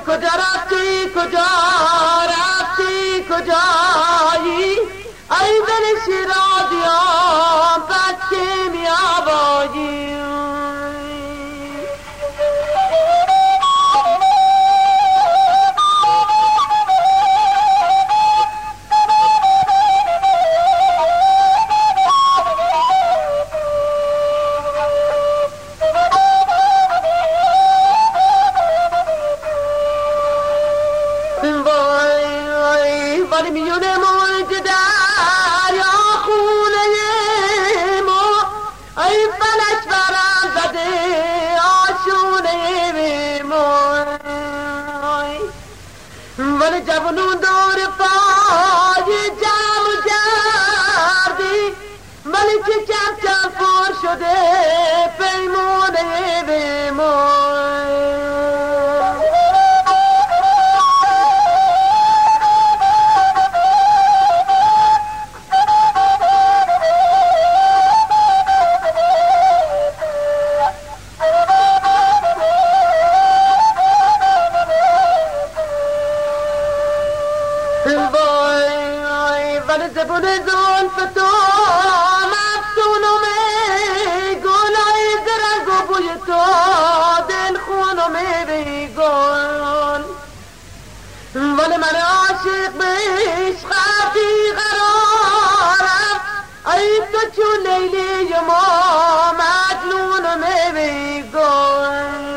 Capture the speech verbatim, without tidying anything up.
کجا رفتی کجا رفتی کجایی ای دل شیرازیان بچه می آبایی ولی میونه موج دریا خونه ما ای فلک برم زده آشونه ما ولی جوانون دور پای جمع کردی ولی که کم کم پر شده پیمونه ما ولی زبون زلف تو مفتونم گلای درنگ و بوی تو دل خونم بیگل ولی من عاشق به عشقی قرارم ای تو چون لیلی ما مجنونم بیگل